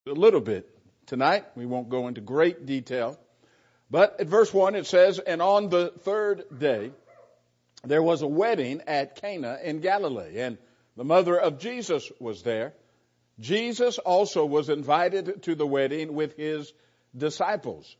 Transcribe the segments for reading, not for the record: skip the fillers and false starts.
a little bit tonight. We won't go into great detail. But at verse 1 it says, "And on the third day there was a wedding at Cana in Galilee, and the mother of Jesus was there. Jesus also was invited to the wedding with his disciples."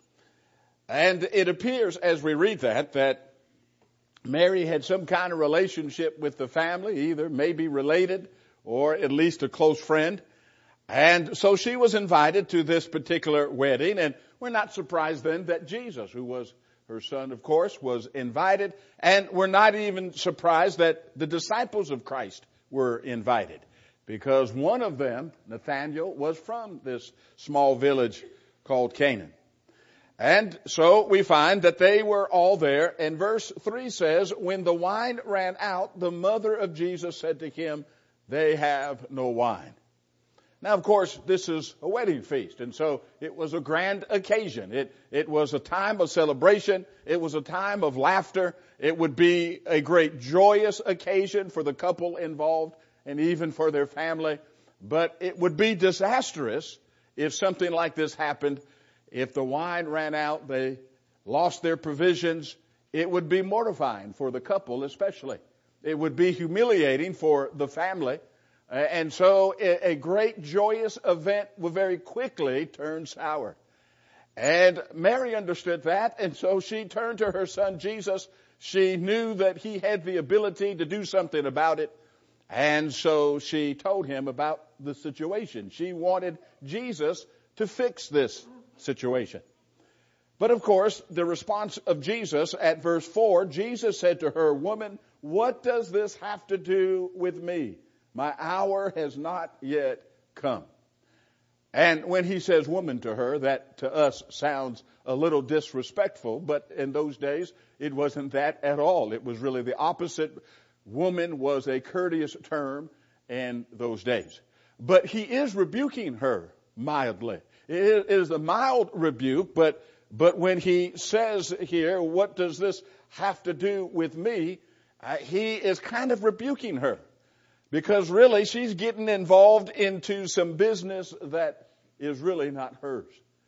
And it appears as we read that Mary had some kind of relationship with the family, either maybe related or at least a close friend. And so she was invited to this particular wedding, and we're not surprised then that Jesus, who was her son, of course, was invited. And we're not even surprised that the disciples of Christ were invited, because one of them, Nathanael, was from this small village called Canaan. And so we find that they were all there. And verse 3 says, "When the wine ran out, the mother of Jesus said to him, 'They have no wine.'" Now, of course, this is a wedding feast, and so it was a grand occasion. It was a time of celebration. It was a time of laughter. It would be a great joyous occasion for the couple involved and even for their family. But it would be disastrous if something like this happened. If the wine ran out, they lost their provisions, it would be mortifying for the couple especially. It would be humiliating for the family. And so a great joyous event will very quickly turn sour. And Mary understood that, and so she turned to her son Jesus. She knew that he had the ability to do something about it, and so she told him about the situation. She wanted Jesus to fix this situation. But of course, the response of Jesus at verse 4, Jesus said to her, "Woman, what does this have to do with me? My hour has not yet come." And when he says woman to her, that to us sounds a little disrespectful, but in those days it wasn't that at all. It was really the opposite. Woman was a courteous term in those days. But he is rebuking her mildly. It is a mild rebuke, but when he says here, "What does this have to do with me?" He is kind of rebuking her. Because really, she's getting involved into some business that is really not hers.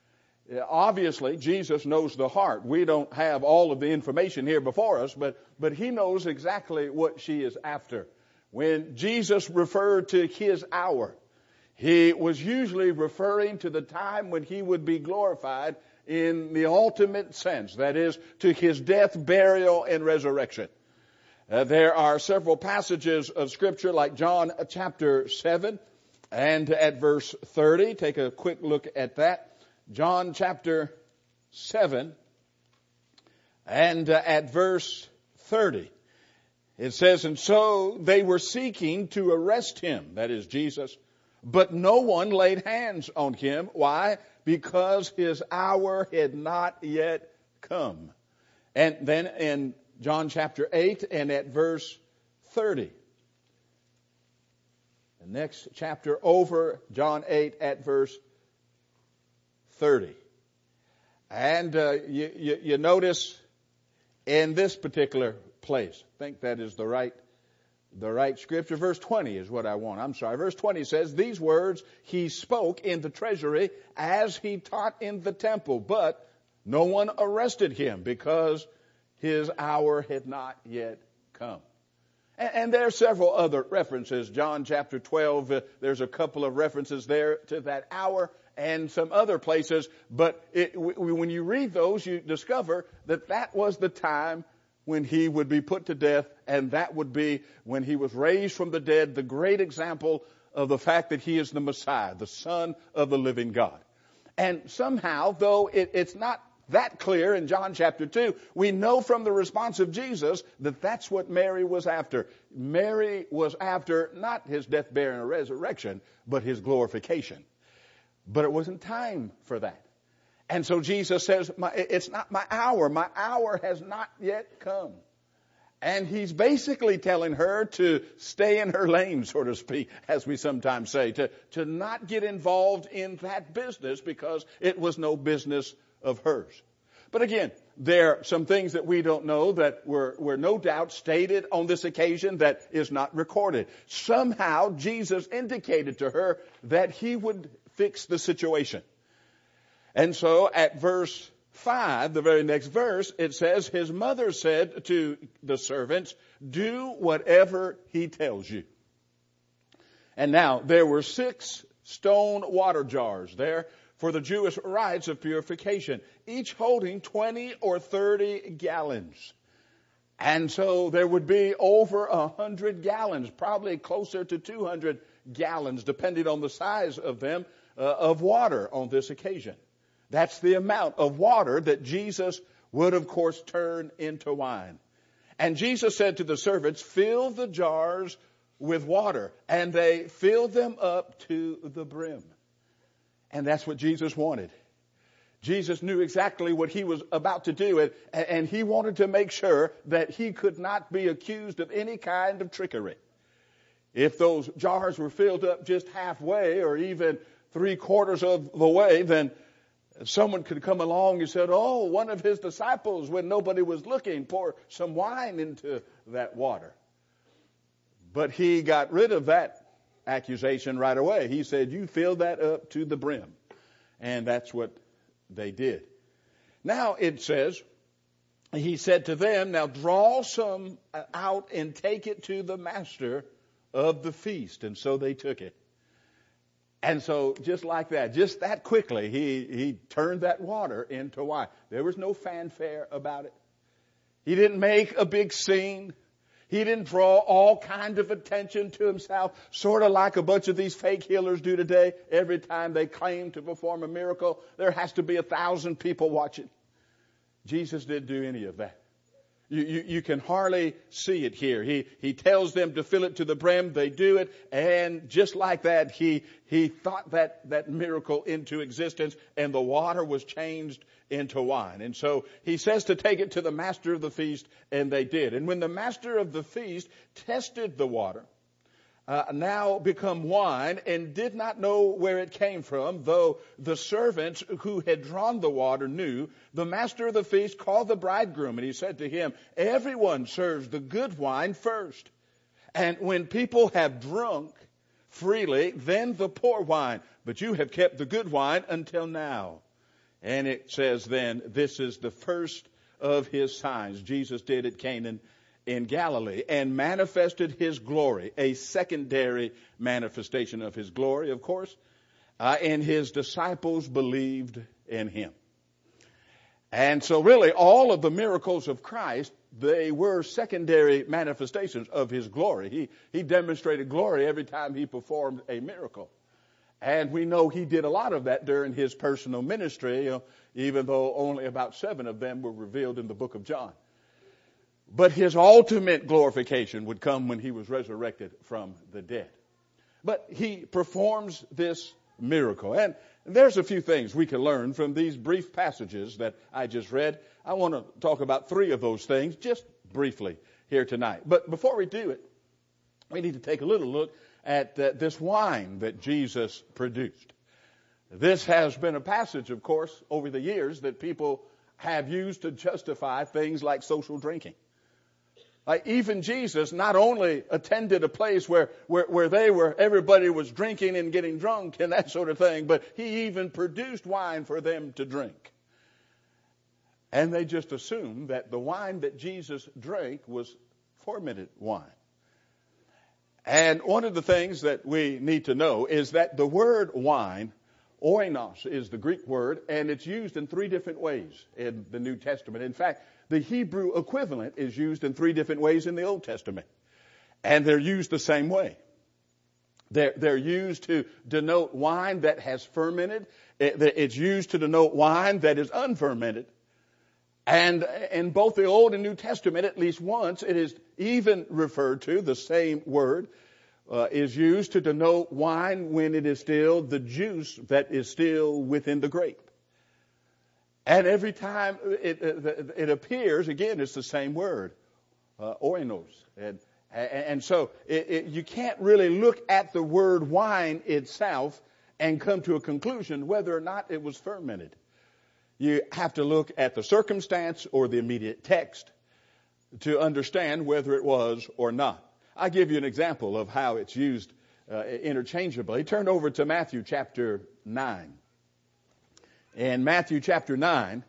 Obviously, Jesus knows the heart. We don't have all of the information here before us, but he knows exactly what she is after. When Jesus referred to his hour, he was usually referring to the time when he would be glorified in the ultimate sense. That is, to his death, burial, and resurrection. There are several passages of Scripture like John chapter 7 and at verse 30. Take a quick look at that. John chapter 7 and at verse 30. It says, "And so they were seeking to arrest him," that is Jesus, "but no one laid hands on him." Why? Because his hour had not yet come. And then in John chapter 8 and at verse 30. The next chapter over, John 8 at verse 30. And you notice in this particular place, I think that is the right scripture. Verse 20 is what I want. I'm sorry. Verse 20 says, "These words he spoke in the treasury as he taught in the temple, but no one arrested him because his hour had not yet come." And there are several other references. John chapter 12, there's a couple of references there to that hour and some other places. But when you read those, you discover that that was the time when he would be put to death, and that would be when he was raised from the dead, the great example of the fact that he is the Messiah, the Son of the living God. And somehow, though it's not that clear in John chapter 2, we know from the response of Jesus that that's what Mary was after. Mary was after not his death, burial, and resurrection, but his glorification. But it wasn't time for that. And so Jesus says, "It's not my hour. My hour has not yet come." And he's basically telling her to stay in her lane, so to speak, as we sometimes say, to not get involved in that business because it was no business of hers. But again, there are some things that we don't know that were no doubt stated on this occasion that is not recorded. Somehow Jesus indicated to her that he would fix the situation. And so at verse 5, the very next verse, it says, his mother said to the servants, do whatever he tells you. And now there were 6 stone water jars there for the Jewish rites of purification, each holding 20 or 30 gallons. And so there would be over 100 gallons, probably closer to 200 gallons, depending on the size of them, of water on this occasion. That's the amount of water that Jesus would, of course, turn into wine. And Jesus said to the servants, fill the jars with water. And they filled them up to the brim. And that's what Jesus wanted. Jesus knew exactly what he was about to do, and he wanted to make sure that he could not be accused of any kind of trickery. If those jars were filled up just halfway or even 3/4 of the way, then someone could come along and said, oh, one of his disciples, when nobody was looking, pour some wine into that water. But he got rid of that accusation right away. He said, you fill that up to the brim. And that's what they did. Now it says, he said to them, now draw some out and take it to the master of the feast. And so they took it. And so just like that, just that quickly, he turned that water into wine. There was no fanfare about it. He didn't make a big scene. He didn't draw all kinds of attention to himself, sort of like a bunch of these fake healers do today. Every time they claim to perform a miracle, there has to be 1,000 people watching. Jesus didn't do any of that. You can hardly see it here. He tells them to fill it to the brim. They do it. And just like that, he thought that miracle into existence, and the water was changed into wine. And so he says to take it to the master of the feast, and they did. And when the master of the feast tested the water, now become wine, and did not know where it came from, though the servants who had drawn the water knew, the master of the feast called the bridegroom, and he said to him, everyone serves the good wine first. And when people have drunk freely, then the poor wine. But you have kept the good wine until now. And it says then, this is the first of his signs Jesus did at Cana in Galilee, and manifested his glory, a secondary manifestation of his glory, of course, and his disciples believed in him. And so really all of the miracles of Christ, they were secondary manifestations of his glory. He demonstrated glory every time he performed a miracle. And we know he did a lot of that during his personal ministry, even though only about 7 of them were revealed in the book of John. But his ultimate glorification would come when he was resurrected from the dead. But he performs this miracle. And there's a few things we can learn from these brief passages that I just read. I want to talk about 3 of those things just briefly here tonight. But before we do it, we need to take a little look at this wine that Jesus produced. This has been a passage, of course, over the years that people have used to justify things like social drinking. Like even Jesus not only attended a place where everybody was drinking and getting drunk and that sort of thing, but he even produced wine for them to drink. And they just assumed that the wine that Jesus drank was fermented wine. And one of the things that we need to know is that the word wine, oinos, is the Greek word, and it's used in 3 different ways in the New Testament. In fact, the Hebrew equivalent is used in 3 different ways in the Old Testament. And they're used the same way. They're used to denote wine that has fermented. It's used to denote wine that is unfermented. And in both the Old and New Testament, at least once, it is even referred to, the same word is used to denote wine when it is still the juice that is still within the grape. And every time it appears, again, it's the same word, oinos. And so you can't really look at the word wine itself and come to a conclusion whether or not it was fermented. You have to look at the circumstance or the immediate text to understand whether it was or not. I'll give you an example of how it's used interchangeably. Turn over to Matthew chapter 9. In Matthew chapter 9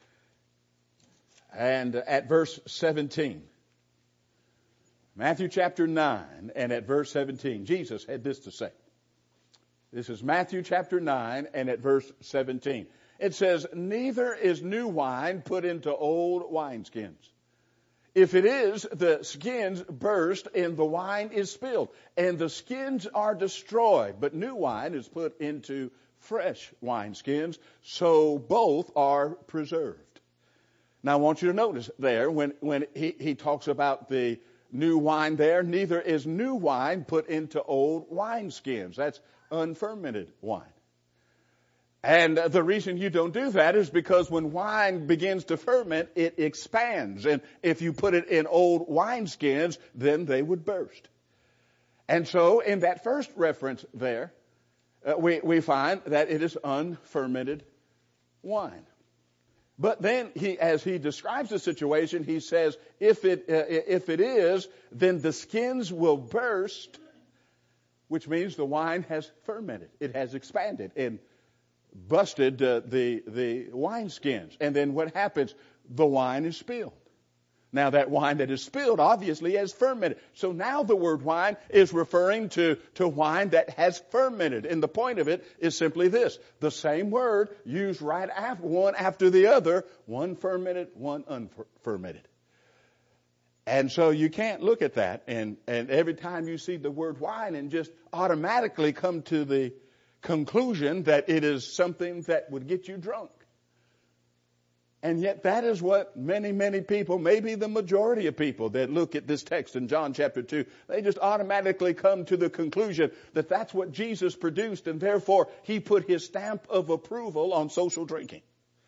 and at verse 17. Matthew chapter 9 and at verse 17. Jesus had this to say. This is Matthew chapter 9 and at verse 17. It says, "Neither is new wine put into old wineskins. If it is, the skins burst and the wine is spilled, and the skins are destroyed. But new wine is put into fresh wineskins, so both are preserved." Now I want you to notice there, when he talks about the new wine there, neither is new wine put into old wineskins. That's unfermented wine. And the reason you don't do that is because when wine begins to ferment, it expands. And if you put it in old wineskins, then they would burst. And so in that first reference there, we find that it is unfermented wine. But then as he describes the situation, he says, if it is, then the skins will burst, which means the wine has fermented. It has expanded and busted the wine skins. And then what happens? The wine is spilled. Now that wine that is spilled obviously has fermented. So now the word wine is referring to wine that has fermented. And the point of it is simply this. The same word used right after, one after the other, one fermented, one unfermented. And so you can't look at that and every time you see the word wine and just automatically come to the conclusion that it is something that would get you drunk. And yet that is what many, many people, maybe the majority of people that look at this text in John chapter 2, they just automatically come to the conclusion that that's what Jesus produced and therefore he put his stamp of approval on social drinking.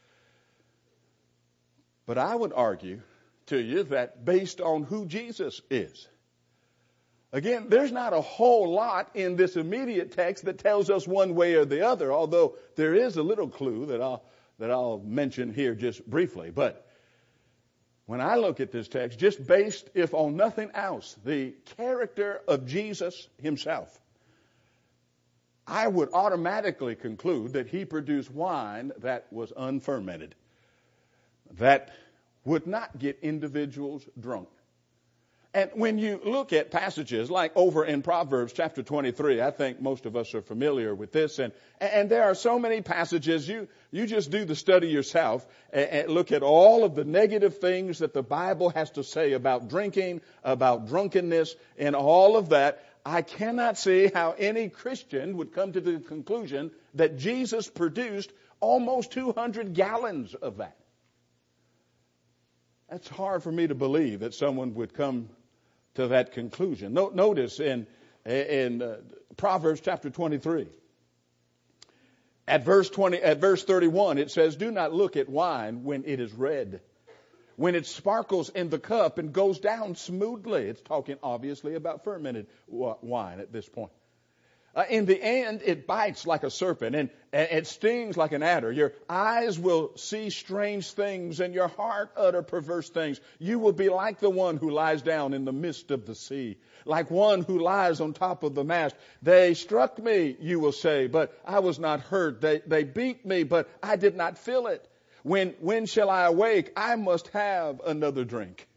But I would argue to you that based on who Jesus is, again, there's not a whole lot in this immediate text that tells us one way or the other, although there is a little clue that I'll mention here just briefly. But when I look at this text, just based, if on nothing else, the character of Jesus himself, I would automatically conclude that he produced wine that was unfermented, that would not get individuals drunk. And when you look at passages like over in Proverbs chapter 23, I think most of us are familiar with this. And there are so many passages, you just do the study yourself and look at all of the negative things that the Bible has to say about drinking, about drunkenness, and all of that. I cannot see how any Christian would come to the conclusion that Jesus produced almost 200 gallons of that. That's hard for me to believe that someone would come to that conclusion. Notice in Proverbs chapter 23, at verse 31, it says, "Do not look at wine when it is red, when it sparkles in the cup and goes down smoothly." It's talking obviously about fermented wine at this point. In the end, it bites like a serpent and it stings like an adder. Your eyes will see strange things and your heart utter perverse things. You will be like the one who lies down in the midst of the sea, like one who lies on top of the mast. "They struck me," you will say, "but I was not hurt. They beat me, but I did not feel it. When shall I awake? I must have another drink."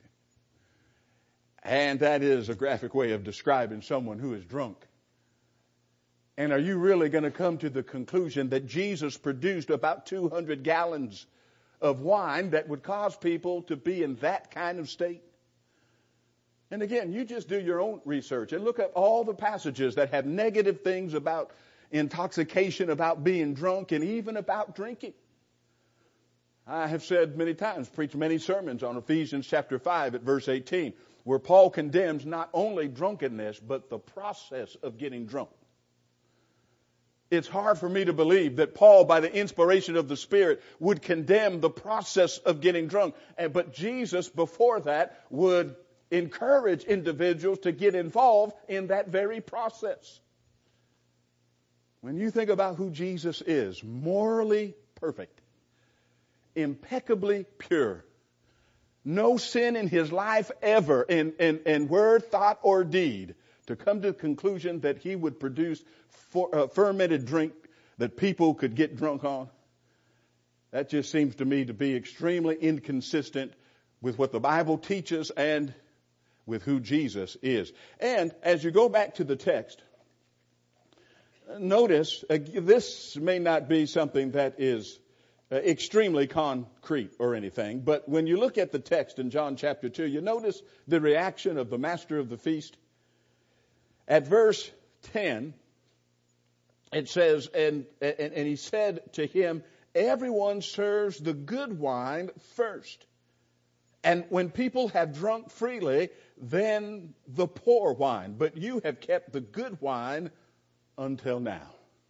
And that is a graphic way of describing someone who is drunk. And are you really going to come to the conclusion that Jesus produced about 200 gallons of wine that would cause people to be in that kind of state? And again, you just do your own research and look at all the passages that have negative things about intoxication, about being drunk, and even about drinking. I have said many times, preached many sermons on Ephesians chapter 5 at verse 18, where Paul condemns not only drunkenness, but the process of getting drunk. It's hard for me to believe that Paul, by the inspiration of the Spirit, would condemn the process of getting drunk. But Jesus, before that, would encourage individuals to get involved in that very process. When you think about who Jesus is, morally perfect, impeccably pure, no sin in his life ever, in word, thought, or deed, to come to the conclusion that he would produce fermented drink that people could get drunk on, that just seems to me to be extremely inconsistent with what the Bible teaches and with who Jesus is. And as you go back to the text, notice this may not be something that is extremely concrete or anything, but when you look at the text in John chapter 2, you notice the reaction of the master of the feast. At verse 10, it says, and he said to him, everyone serves the good wine first. And when people have drunk freely, then the poor wine. But you have kept the good wine until now.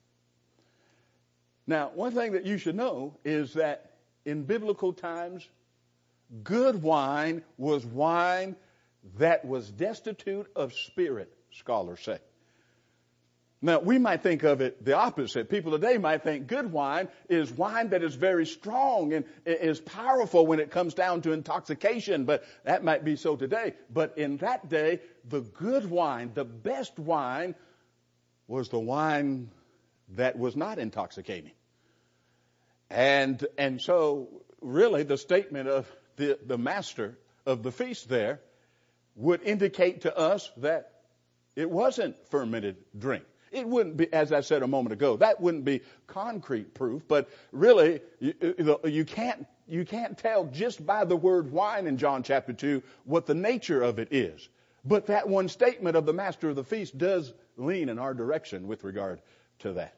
Now, one thing that you should know is that in biblical times, good wine was wine that was destitute of spirit, scholars say. Now, we might think of it the opposite. People today might think good wine is wine that is very strong and is powerful when it comes down to intoxication, but that might be so today. But in that day, the good wine, the best wine, was the wine that was not intoxicating. And so, really, the statement of the master of the feast there would indicate to us that it wasn't fermented drink. It wouldn't be, as I said a moment ago, that wouldn't be concrete proof, but really, you can't tell just by the word wine in John chapter 2 what the nature of it is. But that one statement of the master of the feast does lean in our direction with regard to that.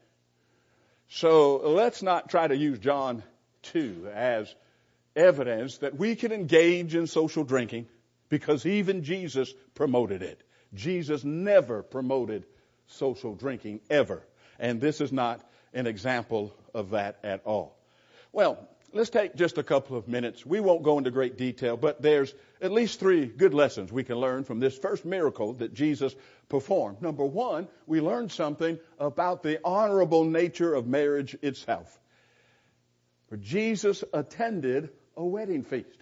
So let's not try to use John 2 as evidence that we can engage in social drinking, because even Jesus promoted it. Jesus never promoted social drinking ever. And this is not an example of that at all. Well, let's take just a couple of minutes. We won't go into great detail, but there's at least 3 good lessons we can learn from this first miracle that Jesus performed. Number 1, we learned something about the honorable nature of marriage itself. For Jesus attended a wedding feast.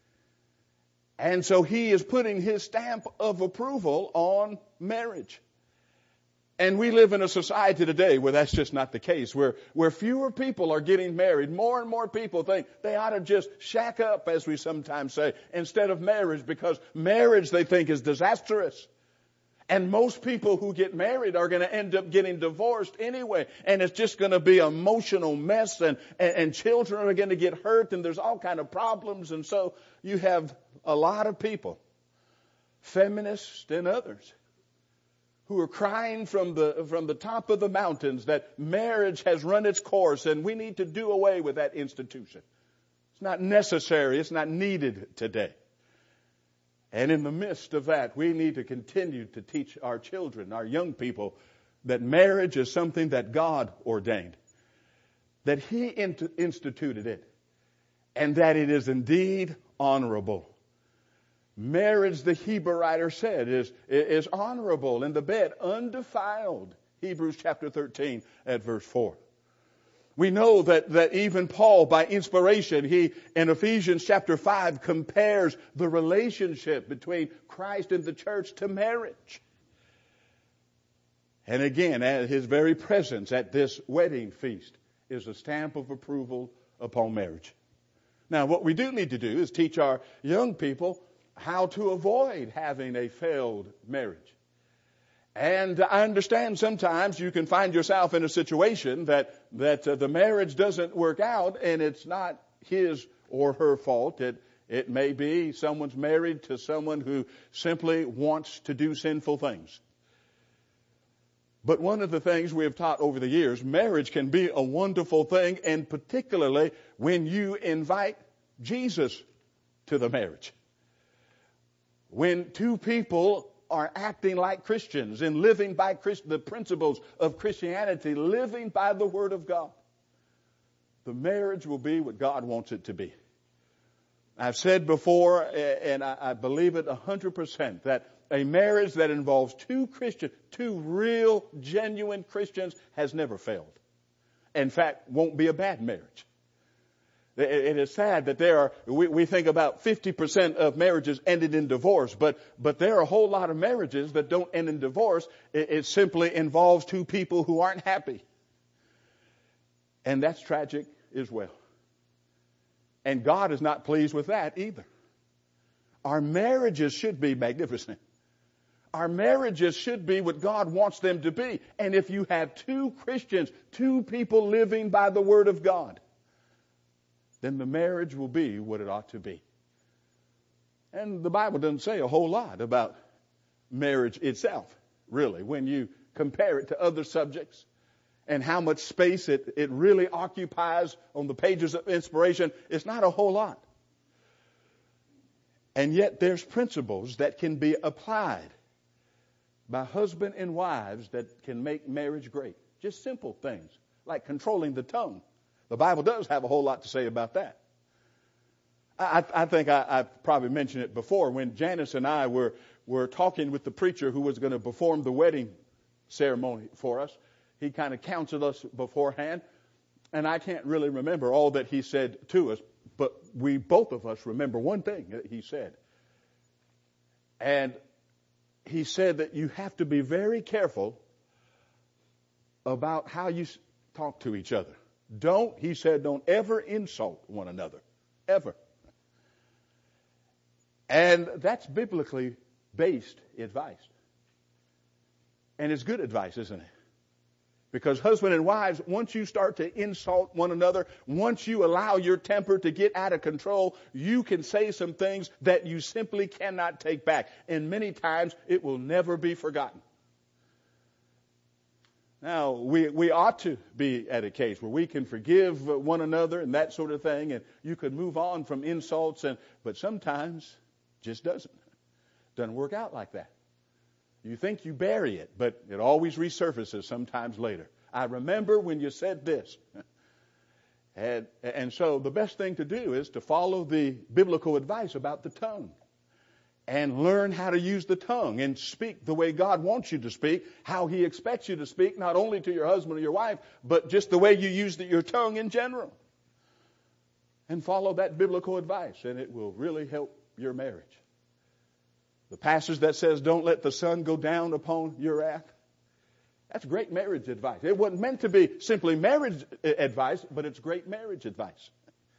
And so he is putting his stamp of approval on marriage. And we live in a society today where that's just not the case, where fewer people are getting married. More and more people think they ought to just shack up, as we sometimes say, instead of marriage, because marriage they think is disastrous. And most people who get married are going to end up getting divorced anyway. And it's just going to be an emotional mess, and children are going to get hurt, and there's all kind of problems. And so you have a lot of people, feminists and others, who are crying from the top of the mountains that marriage has run its course and we need to do away with that institution. It's not necessary. It's not needed today. And in the midst of that, we need to continue to teach our children, our young people, that marriage is something that God ordained, that He instituted it, and that it is indeed honorable. Marriage, the Hebrew writer said, is honorable in the bed, undefiled. Hebrews chapter 13 at verse 4. We know that even Paul, by inspiration, he, in Ephesians chapter 5, compares the relationship between Christ and the church to marriage. And again, his very presence at this wedding feast is a stamp of approval upon marriage. Now, what we do need to do is teach our young people how to avoid having a failed marriage. And I understand sometimes you can find yourself in a situation that the marriage doesn't work out, and it's not his or her fault. It may be someone's married to someone who simply wants to do sinful things. But one of the things we have taught over the years, marriage can be a wonderful thing, and particularly when you invite Jesus to the marriage. When two people are acting like Christians and living by the principles of Christianity, living by the Word of God, the marriage will be what God wants it to be. I've said before, and I believe it 100%, that a marriage that involves two real, genuine Christians has never failed. In fact, won't be a bad marriage. It is sad that we think about 50% of marriages ended in divorce, but there are a whole lot of marriages that don't end in divorce. It simply involves two people who aren't happy. And that's tragic as well. And God is not pleased with that either. Our marriages should be magnificent. Our marriages should be what God wants them to be. And if you have two Christians, two people living by the Word of God, then the marriage will be what it ought to be. And the Bible doesn't say a whole lot about marriage itself, really, when you compare it to other subjects and how much space it really occupies on the pages of inspiration. It's not a whole lot. And yet there's principles that can be applied by husband and wives that can make marriage great. Just simple things like controlling the tongue. The Bible does have a whole lot to say about that. I think I probably mentioned it before when Janice and I were talking with the preacher who was going to perform the wedding ceremony for us. He kind of counseled us beforehand, and I can't really remember all that he said to us, but we both of us remember one thing that he said. And he said that you have to be very careful about how you talk to each other. He said, don't ever insult one another. Ever. And that's biblically based advice. And it's good advice, isn't it? Because husband and wives, once you start to insult one another, once you allow your temper to get out of control, you can say some things that you simply cannot take back. And many times it will never be forgotten. Now, we ought to be at a case where we can forgive one another and that sort of thing, and you could move on from insults, but sometimes it just doesn't work out like that. You think you bury it, but it always resurfaces sometimes later. I remember when you said this. And so the best thing to do is to follow the biblical advice about the tongue and learn how to use the tongue and speak the way God wants you to speak, how He expects you to speak, not only to your husband or your wife, but just the way you use your tongue in general. And follow that biblical advice, and it will really help your marriage. The passage that says, don't let the sun go down upon your wrath. That's great marriage advice. It wasn't meant to be simply marriage advice, but it's great marriage advice.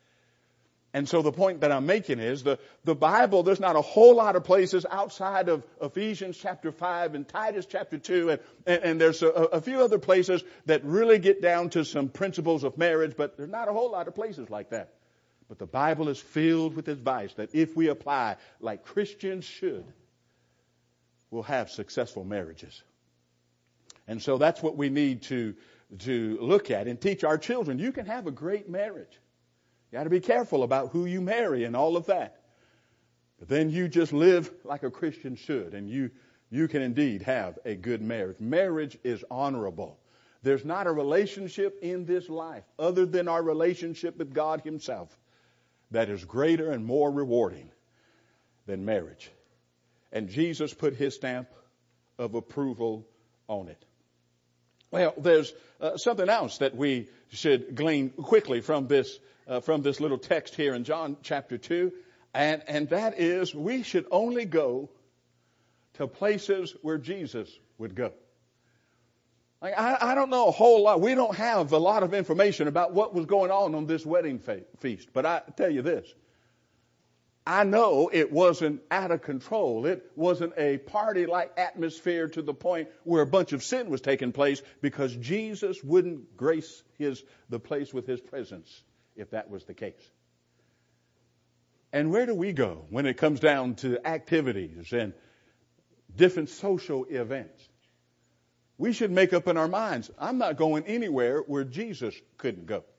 And so the point that I'm making is the Bible, there's not a whole lot of places outside of Ephesians chapter 5 and Titus chapter 2, and there's a few other places that really get down to some principles of marriage, but there's not a whole lot of places like that. But the Bible is filled with advice that if we apply like Christians should, we'll have successful marriages. And so that's what we need to look at and teach our children. You can have a great marriage. You got to be careful about who you marry and all of that. But then you just live like a Christian should, and you can indeed have a good marriage. Marriage is honorable. There's not a relationship in this life other than our relationship with God Himself that is greater and more rewarding than marriage. And Jesus put His stamp of approval on it. Well, there's something else that we should glean quickly from this little text here in John chapter 2, and that is we should only go to places where Jesus would go. Like, I don't know a whole lot. We don't have a lot of information about what was going on this wedding feast. But I tell you this. I know it wasn't out of control. It wasn't a party-like atmosphere to the point where a bunch of sin was taking place, because Jesus wouldn't grace the place with His presence if that was the case. And where do we go when it comes down to activities and different social events? We should make up in our minds, I'm not going anywhere where Jesus couldn't go.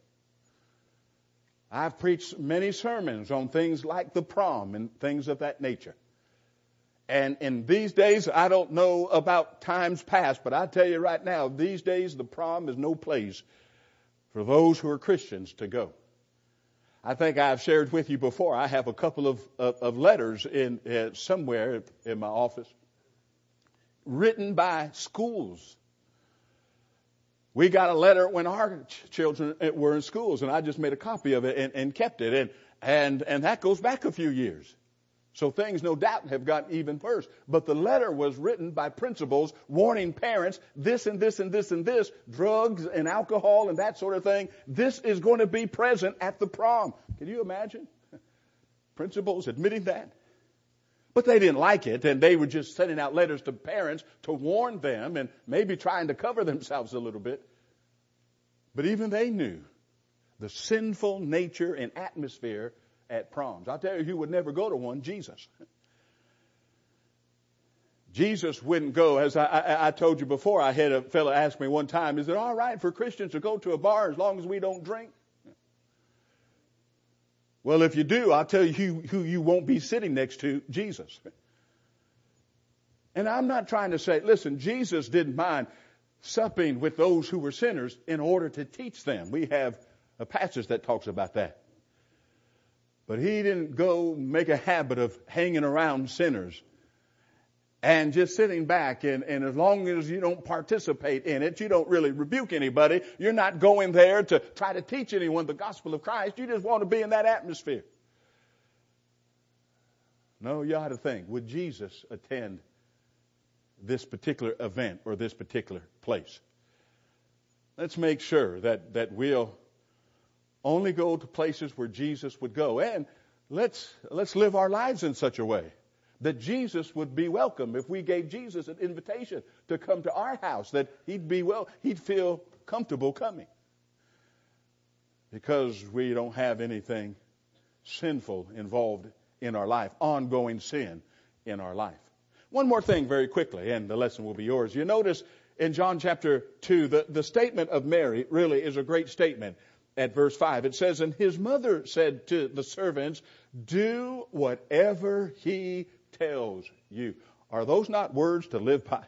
I've preached many sermons on things like the prom and things of that nature. And in these days, I don't know about times past, but I tell you right now, these days the prom is no place for those who are Christians to go. I think I've shared with you before, I have a couple of letters in somewhere in my office written by schools We got a letter when our children were in schools, and I just made a copy of it and kept it. And that goes back a few years. So things no doubt have gotten even worse. But the letter was written by principals warning parents, this and this and this and this, drugs and alcohol and that sort of thing. This is going to be present at the prom. Can you imagine? Principals admitting that. But they didn't like it, and they were just sending out letters to parents to warn them and maybe trying to cover themselves a little bit. But even they knew the sinful nature and atmosphere at proms. I'll tell you who would never go to one: Jesus. Jesus wouldn't go. As I told you before, I had a fellow ask me one time, is it all right for Christians to go to a bar as long as we don't drink? Well, if you do, I'll tell you who you won't be sitting next to: Jesus. And I'm not trying to say, listen, Jesus didn't mind supping with those who were sinners in order to teach them. We have a passage that talks about that. But he didn't go make a habit of hanging around sinners and just sitting back. And as long as you don't participate in it, you don't really rebuke anybody. You're not going there to try to teach anyone the gospel of Christ. You just want to be in that atmosphere. No, you ought to think, would Jesus attend this particular event or this particular place? Let's make sure that we'll only go to places where Jesus would go. And let's live our lives in such a way that Jesus would be welcome. If we gave Jesus an invitation to come to our house, that he'd feel comfortable coming. Because we don't have anything sinful involved in our life, ongoing sin in our life. One more thing very quickly, and the lesson will be yours. You notice in John chapter 2, the statement of Mary really is a great statement. At verse 5, it says, and his mother said to the servants, do whatever he tells you. Are those not words to live by?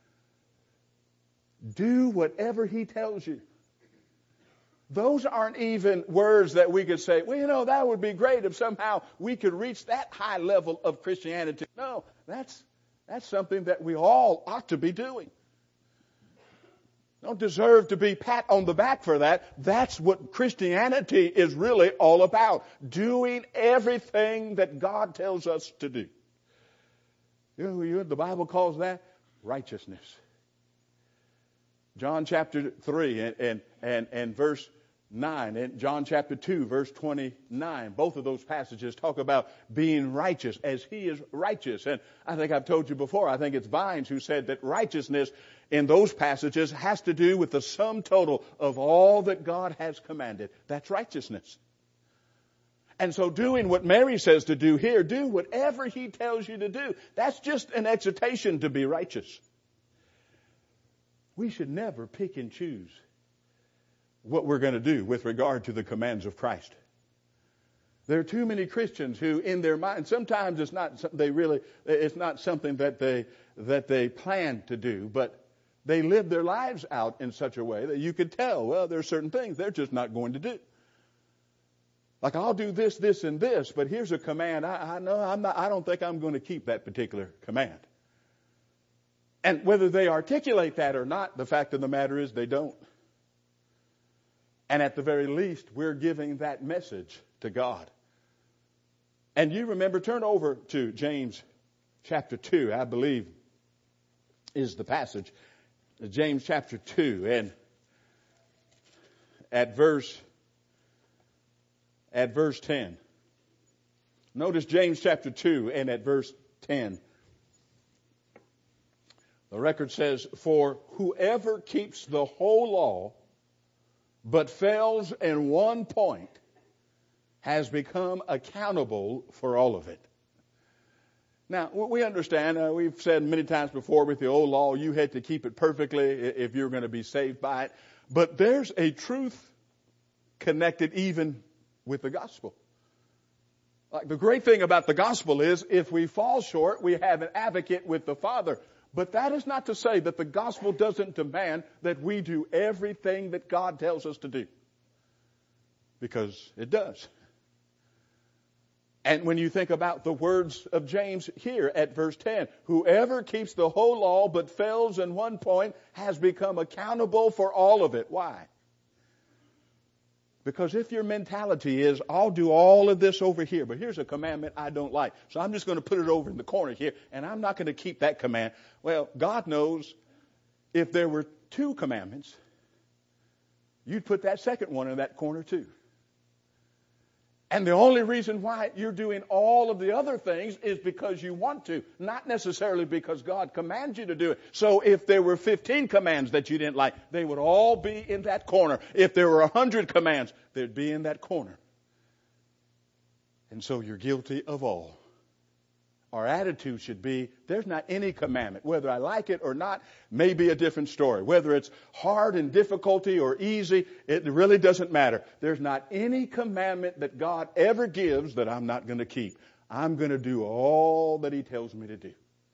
Do whatever he tells you. Those aren't even words that we could say, well, that would be great if somehow we could reach that high level of Christianity. No, that's something that we all ought to be doing. Don't deserve to be pat on the back for that. That's what Christianity is really all about. Doing everything that God tells us to do. You know what the Bible calls that? Righteousness. John chapter 3 and verse 9, and John chapter 2 verse 29. Both of those passages talk about being righteous as he is righteous. And I think I've told you before, I think it's Vines who said that righteousness in those passages has to do with the sum total of all that God has commanded. That's righteousness. And so doing what Mary says to do here, do whatever he tells you to do. That's just an exhortation to be righteous. We should never pick and choose what we're going to do with regard to the commands of Christ. There are too many Christians who, in their mind, sometimes it's not something that they plan to do, but they live their lives out in such a way that you could tell, well, there are certain things they're just not going to do. Like, I'll do this, this, and this, but here's a command. I don't think I'm going to keep that particular command. And whether they articulate that or not, the fact of the matter is they don't. And at the very least, we're giving that message to God. And you remember, turn over to James chapter 2, I believe is the passage. James chapter 2, and at verse 10. Notice James chapter 2 and at verse 10. The record says, for whoever keeps the whole law but fails in one point has become accountable for all of it. Now, we understand, we've said many times before with the old law, you had to keep it perfectly if you're going to be saved by it. But there's a truth connected even with the gospel. Like, the great thing about the gospel is if we fall short, we have an advocate with the Father. But that is not to say that the gospel doesn't demand that we do everything that God tells us to do. Because it does. And when you think about the words of James here at verse 10, whoever keeps the whole law but fails in one point has become accountable for all of it. Why? Because if your mentality is, I'll do all of this over here, but here's a commandment I don't like, so I'm just going to put it over in the corner here, and I'm not going to keep that command. Well, God knows if there were 2 commandments, you'd put that second one in that corner too. And the only reason why you're doing all of the other things is because you want to, not necessarily because God commands you to do it. So if there were 15 commands that you didn't like, they would all be in that corner. If there were 100 commands, they'd be in that corner. And so you're guilty of all. Our attitude should be, there's not any commandment, whether I like it or not, may be a different story. Whether it's hard and difficulty or easy, it really doesn't matter. There's not any commandment that God ever gives that I'm not going to keep. I'm going to do all that He tells me to do.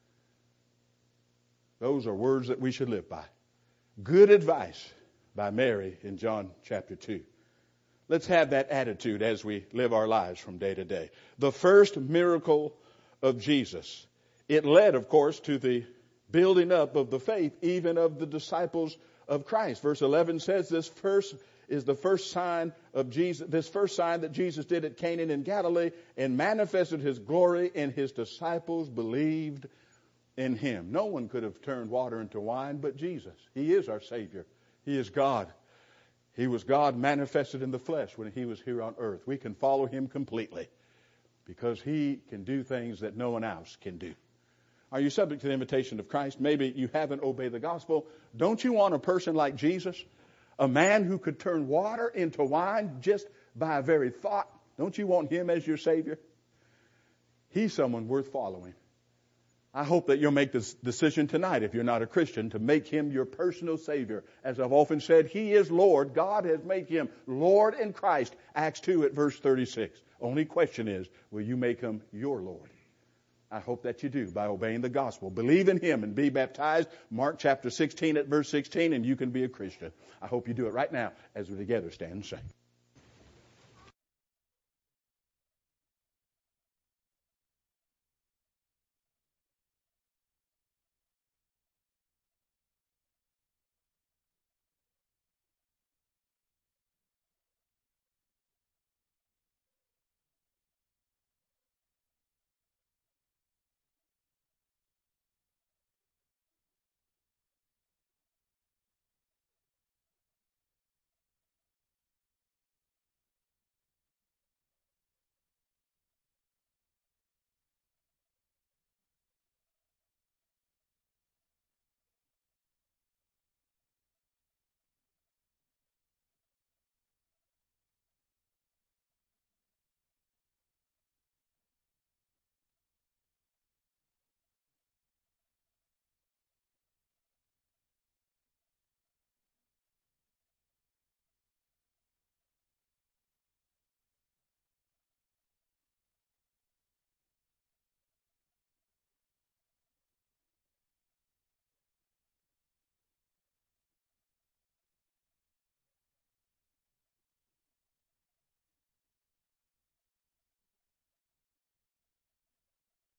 Those are words that we should live by. Good advice by Mary in John chapter 2. Let's have that attitude as we live our lives from day to day. The first miracle of Jesus. It led, of course, to the building up of the faith, even of the disciples of Christ. Verse 11 says this first is the first sign of Jesus, this first sign that Jesus did at Cana in Galilee and manifested His glory, and His disciples believed in Him. No one could have turned water into wine but Jesus. He is our Savior. He is God. He was God manifested in the flesh when He was here on earth. We can follow Him completely, because He can do things that no one else can do. Are you subject to the invitation of Christ? Maybe you haven't obeyed the gospel. Don't you want a person like Jesus? A man who could turn water into wine just by a very thought? Don't you want Him as your Savior? He's someone worth following. I hope that you'll make this decision tonight, if you're not a Christian, to make Him your personal Savior. As I've often said, He is Lord. God has made Him Lord in Christ. Acts 2 at verse 36. Only question is, will you make Him your Lord? I hope that you do by obeying the gospel. Believe in Him and be baptized. Mark chapter 16 at verse 16, and you can be a Christian. I hope you do it right now as we together stand and sing.